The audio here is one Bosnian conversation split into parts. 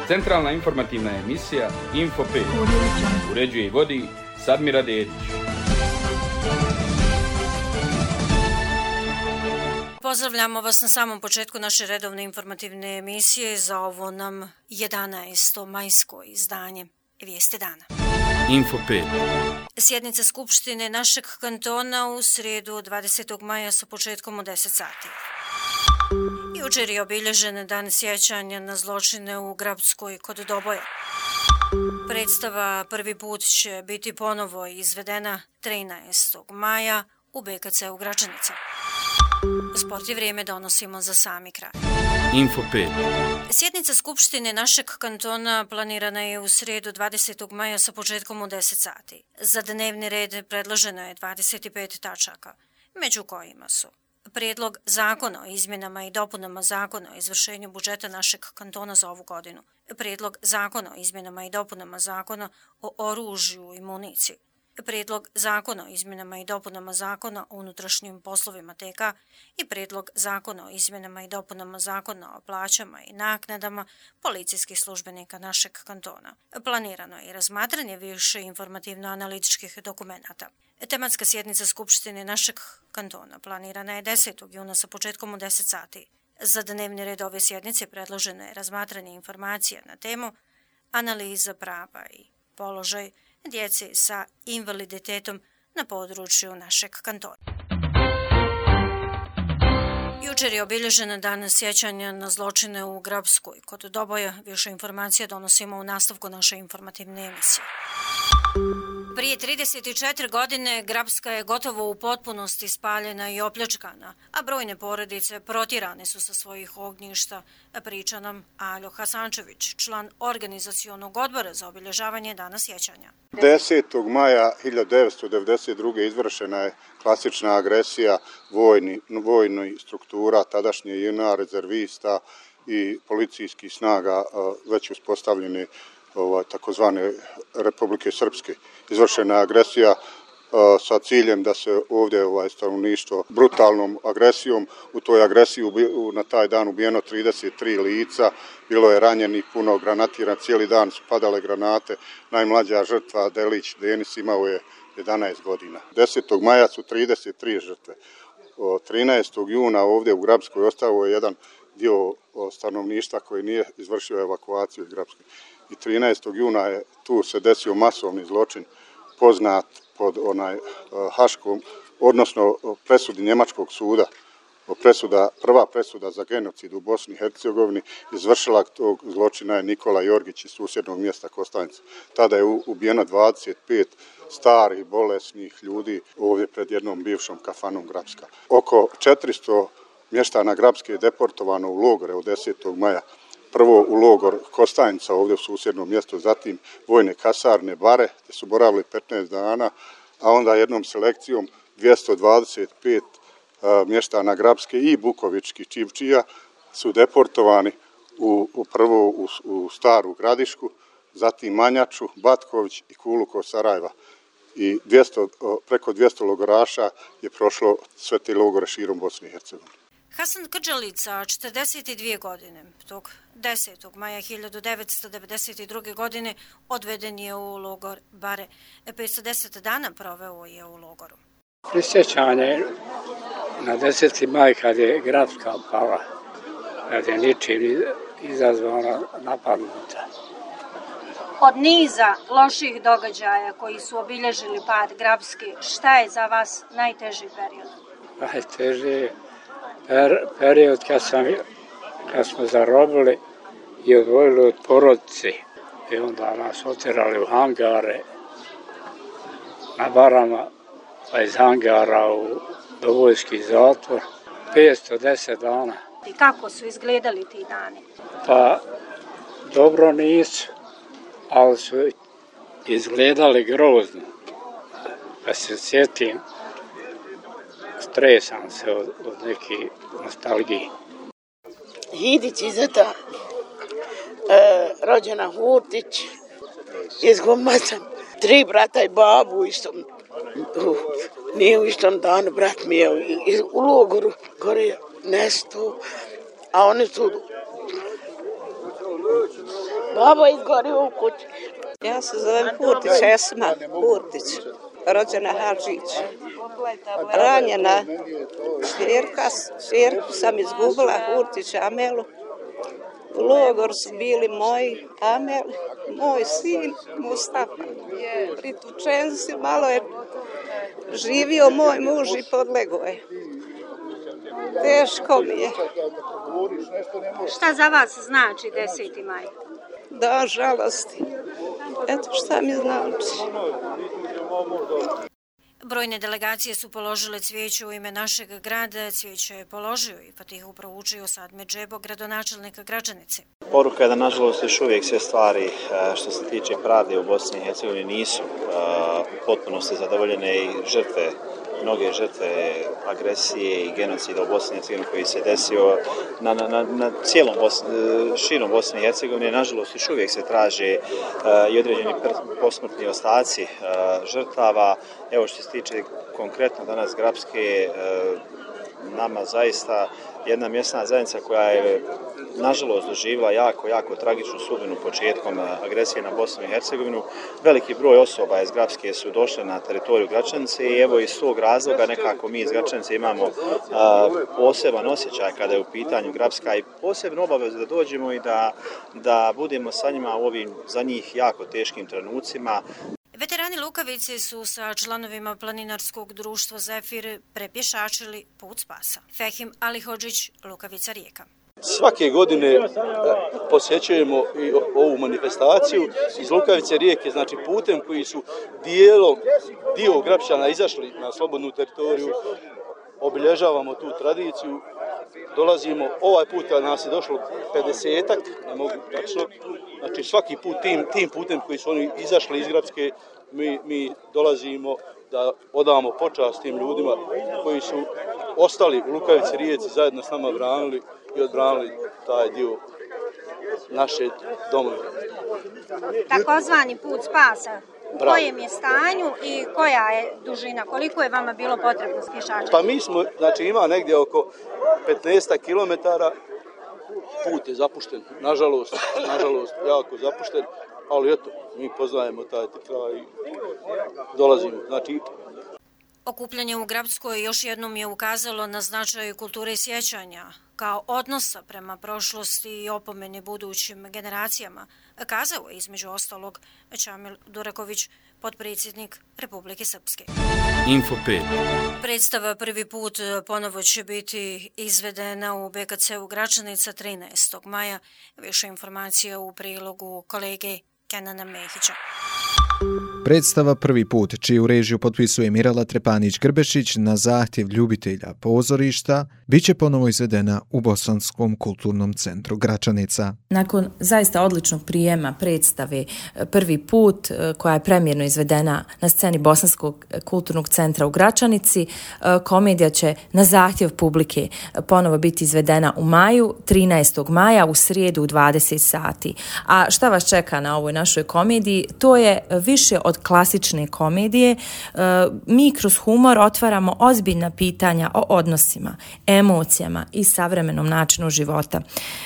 Centralna informativna emisija Info 5. Uređuje i vodi Sadmira Dedić. Pozdravljamo vas na samom početku naše redovne informativne emisije za ovo nam 11. majsko izdanje Vijesti dana. Info 5. Sjednica Skupštine našeg kantona u srijedu 20. maja sa početkom u 10 sati. Jučer je obilježen dan sjećanja na zločine u Grabskoj kod Doboja. Predstava prvi put će biti ponovo izvedena 13. maja u BKC u Gračanica. Sport i vrijeme donosimo za sami kraj. Info 5. Sjednica Skupštine našeg kantona planirana je u srijedu 20. maja sa početkom u 10 sati. Za dnevni red predloženo je 25 tačaka, među kojima su Prijedlog zakona o izmjenama i dopunama zakona o izvršenju budžeta našeg kantona za ovu godinu, Prijedlog zakona o izmjenama i dopunama zakona o oružju i municiji, Prijedlog zakona o izmjenama i dopunama zakona o unutrašnjim poslovima TK i Prijedlog zakona o izmjenama i dopunama zakona o plaćama i naknadama policijskih službenika našeg kantona. Planirano je razmatranje više informativno-analitičkih dokumenata. Tematska sjednica Skupštine našeg kantona planirana je 10. juna sa početkom u 10 sati. Za dnevni red ove sjednice predloženo je razmatranje informacija na temu analiza prava i položaj djece sa invaliditetom na području našeg kantona. Jučer je obilježen dan sjećanja na zločine u Grabskoj kod Doboja. Više informacija donosimo u nastavku naše informativne emisije. Prije 34 godine Grabska je gotovo u potpunosti spaljena i opljačkana, a brojne porodice protjerane su sa svojih ognjišta, priča nam Aljo Hasančević, član organizacionog odbora za obilježavanje dana sjećanja. 10. maja 1992. izvršena je klasična agresija vojnih struktura, tadašnje JNA, rezervista i policijskih snaga već uspostavljene takozvane Republike Srpske. Izvršena je agresija sa ciljem da se ovdje stanovništvo brutalnom agresijom. U toj agresiji na taj dan ubijeno 33 lica, bilo je ranjenih, puno granatira, cijeli dan su padale granate. Najmlađa žrtva Delić Denis imao je 11 godina. 10. maja su 33 žrtve. 13. juna ovdje u Grabskoj ostao je jedan dio stanovništva koji nije izvršio evakuaciju iz Grabske. I 13. juna je tu se desio masovni zločin poznat pod haškom, odnosno presudi njemačkog suda. Prva presuda za genocid u Bosni i Hercegovini izvršila tog zločina je Nikola Jorgić iz susjednog mjesta Kostajnica. Tada je ubijeno 25 starih, bolesnih ljudi ovdje pred jednom bivšom kafanom Grabska. Oko 400 mještana Grabske je deportovano u logore od 10. maja. Prvo u logor Kostajnica ovdje u susjednom mjestu, zatim vojne kasarne Bare, gdje su boravili 15 dana, a onda jednom selekcijom 225 mještana Grabske i Bukovički Čivčija su deportovani prvo u Staru Gradišku, zatim Manjaču, Batković i Kulu kod Sarajeva. I preko 200 logoraša je prošlo sve te logore širom Bosne i Hercegovine. Hasan Krdžalica, 42 godine, tog 10. maja 1992. godine odveden je u logor Bare. 510 dana proveo je u logoru. Prisjećanje na 10. maj kad je Grabska pala, kad je ničim izazvana napadnuta. Od niza loših događaja koji su obilježili pad Grabske, šta je za vas najteži period? Najteži je period kad smo zarobili i odvojili od porodice i onda nas otjerali u hangare na Barama, pa iz hangara u Dobojski zatvor, 510 dana. I kako su izgledali ti dani? Pa dobro nisu, ali su izgledali grozno. Kad se sjetim, stresam se od neke nostalgije. Hidić Izeta, rođena Hurtić, iz Gomaca, 3 brata i babu nije u istom danu, brat mi je u logoru gore nestao, a oni su Babo izgori u kući. Ja se zovem Purtić, Esma Purtić, rođena Hadžić. Ranjena čerku sam izgubila, Purtić Amelu. U logor su bili moji Amel, moj sin Mustafa. Pritučen si, malo je živio moj muž i podlego je. Teško mi je. Šta za vas znači 10. maj? Dan žalosti. Eto šta mi znači. Brojne delegacije su položile cvijeće u ime našeg grada. Cvijeće je položio i Fatihu proučio Sadmir Džebo, gradonačelnik Gračanice. Poruka je da, nažalost, još uvijek sve stvari što se tiče pravde u Bosni i Hercegovini nisu u potpunosti zadovoljene i mnoge žrtve agresije i genocida u Bosni i Hercegovini koji se desio na cijelom širom Bosne i Hercegovine. Nažalost, još uvijek se traže i određeni posmrtni ostaci žrtava. Evo što se tiče konkretno danas Grapske, nama zaista jedna mjesna zajednica koja je nažalost doživjela jako tragičnu sudbinu početkom agresije na Bosnu i Hercegovinu. Veliki broj osoba iz Grapske su došle na teritoriju Gračanice i evo iz tog razloga nekako mi iz Gračanice imamo poseban osjećaj kada je u pitanju Grapska i posebno obavezu da dođemo i da budemo sa njima u ovim za njih jako teškim trenucima. Veterani Lukavice su sa članovima planinarskog društva Zefir prepješačili put spasa. Fehim Alihodžić, Lukavica Rijeka. Svake godine posjećujemo i ovu manifestaciju iz Lukavice Rijeke, znači putem koji su dio Grapčana izašli na slobodnu teritoriju, obilježavamo tu tradiciju, dolazimo ovaj put kada nas je došlo 50-ak, ne mogu tačno, znači svaki put tim putem koji su oni izašli iz Grapske, mi dolazimo da odamo počast tim ljudima koji su ostali u Lukavici Rijeci zajedno s nama branili i odbranili taj dio naše domove. Takozvani put spasa, u kojem je stanju i koja je dužina, koliko je vama bilo potrebno pješačiti? Pa mi smo, znači ima negdje oko 15 kilometara, put je zapušten, nažalost jako zapušten, ali eto, mi poznajemo taj kraj i dolazimo, znači. Okupljanje u Grapskoj još jednom je ukazalo na značaj kulture sjećanja kao odnosa prema prošlosti i opomeni budućim generacijama, kazao je između ostalog Čamil Duraković, potpredsjednik Republike Srpske. Info 5. Predstava prvi put ponovo će biti izvedena u BKC-u Gračanica 13. maja. Više informacija u prilogu kolege Kenana Mehića. Predstava prvi put, čiju režiju potpisuje Mirala Trepanić-Grbešić na zahtjev ljubitelja pozorišta, bit će ponovo izvedena u Bosanskom kulturnom centru Gračanica. Nakon zaista odličnog prijema predstave prvi put, koja je premijerno izvedena na sceni Bosanskog kulturnog centra u Gračanici, komedija će na zahtjev publike ponovo biti izvedena u maju, 13. maja, u srijedu u 20 sati. A šta vas čeka na ovoj našoj komediji? To je više od klasične komedije. Mi kroz humor otvaramo ozbiljna pitanja o odnosima, emocijama i savremenom načinu života.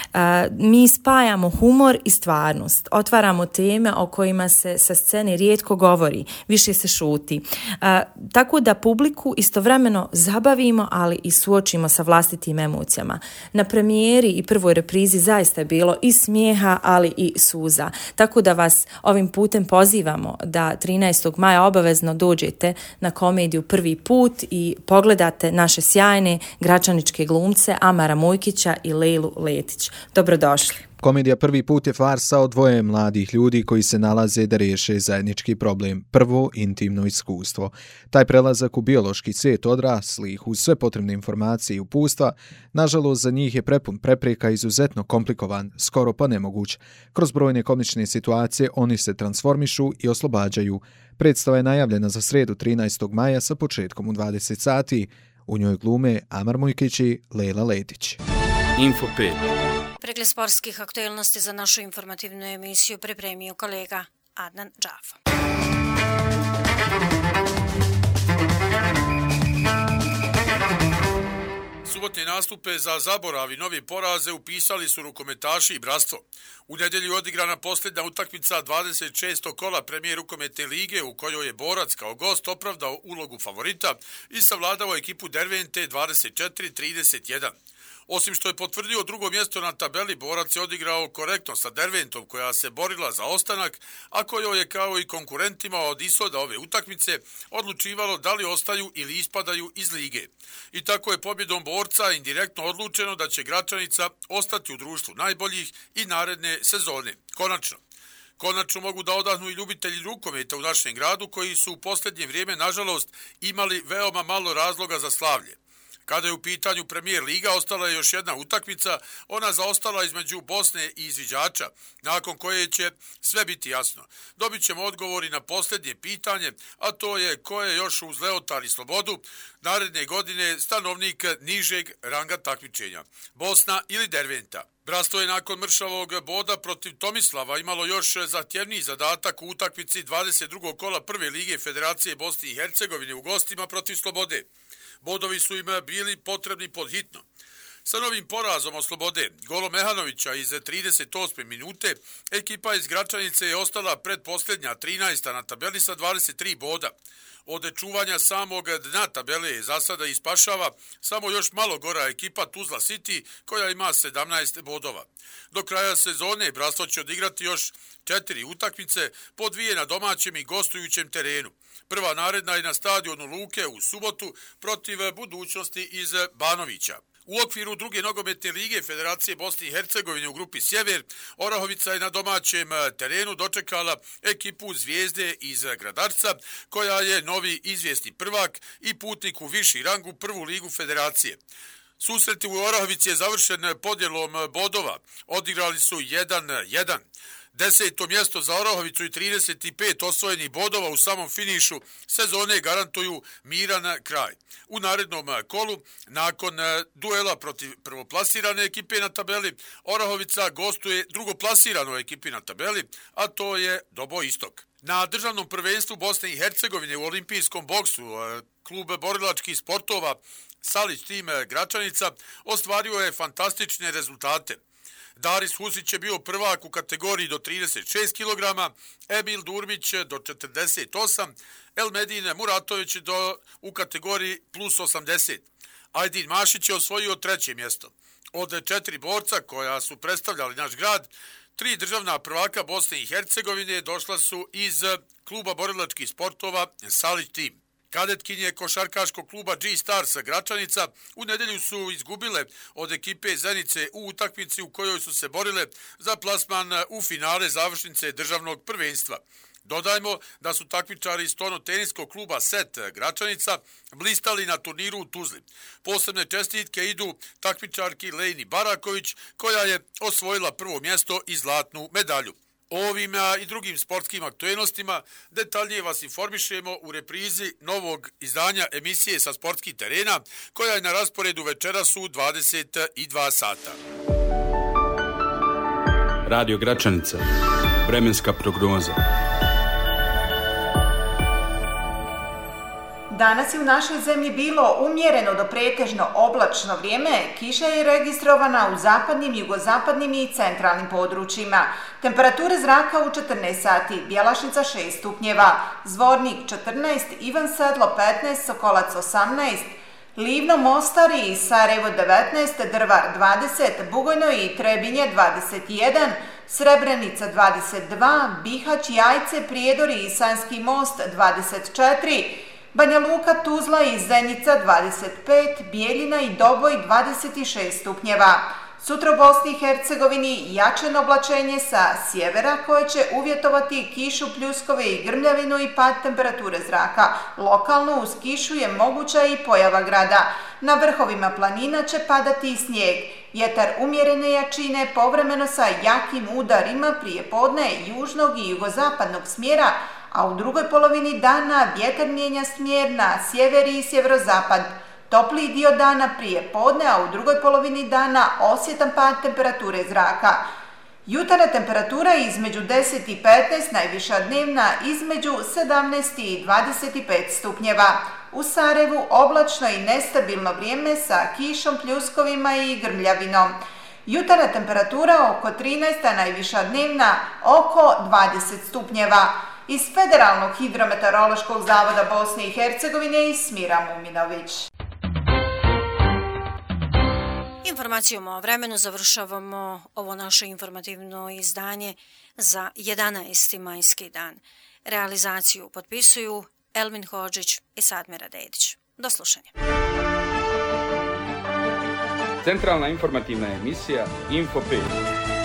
Mi spajamo humor i stvarnost. Otvaramo teme o kojima se sa scene rijetko govori, više se šuti. Tako da publiku istovremeno zabavimo, ali i suočimo sa vlastitim emocijama. Na premijeri i prvoj reprizi zaista je bilo i smijeha, ali i suza. Tako da vas ovim putem pozivamo da 13. maja obavezno dođete na komediju prvi put i pogledate naše sjajne gračaničke glumce Amara Mujkića i Lejlu Letić. Dobrodošli. Komedija prvi put je farsa o dvoje mladih ljudi koji se nalaze da riješe zajednički problem. Prvo, intimno iskustvo. Taj prelazak u biološki svijet odraslih uz sve potrebne informacije i upustva, nažalost za njih je prepun prepreka, izuzetno komplikovan, skoro pa nemoguć. Kroz brojne komične situacije oni se transformišu i oslobađaju. Predstava je najavljena za srijedu 13. maja sa početkom u 20 sati. U njoj glume Amar Mujkić i Lejla Letić. Info 5. Pregled sportskih aktualnosti za našu informativnu emisiju pripremio kolega Adnan Džafa. Subotne nastupe za zaborav i nove poraze upisali su rukometaši i bratstvo. U nedjelju odigrana posljednja utakmica 26. kola premijer rukometne lige u kojoj je Borac kao gost opravdao ulogu favorita i savladao ekipu Dervente 24-31. Osim što je potvrdio drugo mjesto na tabeli, Borac je odigrao korektno sa Derventom koja se borila za ostanak, a kojoj je kao i konkurentima od ishoda ove utakmice odlučivalo da li ostaju ili ispadaju iz lige. I tako je pobjedom Borca indirektno odlučeno da će Gračanica ostati u društvu najboljih i naredne sezone. Konačno mogu da odahnu i ljubitelji rukometa u našem gradu koji su u posljednje vrijeme, nažalost, imali veoma malo razloga za slavlje. Kada je u pitanju Premijer Liga, ostala je još jedna utakmica, ona zaostala između Bosne i izviđača, nakon koje će sve biti jasno. Dobit ćemo odgovori na posljednje pitanje, a to je ko je još uz Leotar i Slobodu naredne godine stanovnik nižeg ranga takmičenja, Bosna ili Derventa. Bratstvo je nakon mršavog boda protiv Tomislava imalo još zahtjevniji zadatak u utakmici 22. kola prve lige Federacije Bosne i Hercegovine u gostima protiv Slobode. Bodovi su im bili potrebni podhitno. Sa novim porazom od Slobode, golom Mehanovića iz 38. minute, ekipa iz Gračanice je ostala predposljednja 13. na tabeli sa 23 boda. Od čuvanja samog dna tabele za sada ispašava samo još malo gora ekipa Tuzla City koja ima 17 bodova. Do kraja sezone bratstvo će odigrati još 4 utakmice, po 2 na domaćem i gostujućem terenu. Prva naredna je na stadionu Luke u subotu protiv Budućnosti iz Banovića. U okviru druge nogometne lige Federacije Bosne i Hercegovine u grupi Sjever, Orahovica je na domaćem terenu dočekala ekipu Zvijezde iz Gradarca, koja je novi izvjesni prvak i putnik u viši rang u prvu ligu Federacije. Susret u Orahovici je završen podjelom bodova. Odigrali su 1-1. 10. mjesto za Orahovicu i 35 osvojenih bodova u samom finišu sezone garantuju miran kraj. U narednom kolu, nakon duela protiv prvoplasirane ekipe na tabeli, Orahovica gostuje drugoplasiranoj ekipi na tabeli, a to je Dobo Istok. Na državnom prvenstvu Bosne i Hercegovine u olimpijskom boksu klub borilačkih sportova Salić tim Gračanica ostvario je fantastične rezultate. Daris Husić je bio prvak u kategoriji do 36 kg, Emil Durmić do 48, Elmedin Muratović u kategoriji plus 80. Ajdin Mašić je osvojio 3. mjesto. Od 4 borca koja su predstavljali naš grad, 3 državna prvaka Bosne i Hercegovine došla su iz kluba borilačkih sportova Salić tim. Kadetkinje košarkaškog kluba G-Stars Gračanica u nedjelju su izgubile od ekipe Zenice u utakmici u kojoj su se borile za plasman u finale završnice državnog prvenstva. Dodajmo da su takmičari iz stono-teniskog kluba SET Gračanica blistali na turniru u Tuzli. Posebne čestitke idu takmičarki Lejni Baraković koja je osvojila prvo mjesto i zlatnu medalju. O ovim i drugim sportskim aktuelnostima detaljnije vas informišemo u reprizi novog izdanja emisije sa sportskih terena koja je na rasporedu večeras u 22 sata. Radio Gračanica. Vremenska prognoza. Danas je u našoj zemlji bilo umjereno do pretežno oblačno vrijeme, kiša je registrovana u zapadnim, jugozapadnim i centralnim područjima. Temperature zraka u 14 sati, Bjelašnica 6 stupnjeva, Zvornik 14, Ivan Sedlo 15, Sokolac 18, Livno, Mostar i Sarajevo 19, Drvar 20, Bugojno i Trebinje 21, Srebrenica 22, Bihać, Jajce, Prijedor i Sanjski most 24, Banja Luka, Tuzla i Zenica 25, Bijeljina i Doboj 26 stupnjeva. Sutra u Bosni i Hercegovini jačeno oblačenje sa sjevera koje će uvjetovati kišu, pljuskove i grmljavinu i pad temperature zraka. Lokalno uz kišu je moguća i pojava grada. Na vrhovima planina će padati i snijeg. Vjetar umjerene jačine povremeno sa jakim udarima prije podne južnog i jugozapadnog smjera, a u drugoj polovini dana vjetar mijenja smjer na sjever i sjeverozapad. Topliji dio dana prije podne, a u drugoj polovini dana osjetan pad temperature zraka. Jutarnja temperatura između 10 i 15, najviša dnevna između 17 i 25 stupnjeva. U Sarajevu oblačno i nestabilno vrijeme sa kišom, pljuskovima i grmljavinom. Jutarnja temperatura oko 13, a najviša dnevna oko 20 stupnjeva. Iz Federalnog hidrometeorološkog zavoda Bosne i Hercegovine i Smira Muminović. Informacijom o vremenu završavamo ovo naše informativno izdanje za 11. majski dan. Realizaciju potpisuju Elmin Hodžić i Sadmira Dedić. Do slušanja. Centralna informativna emisija Info 5.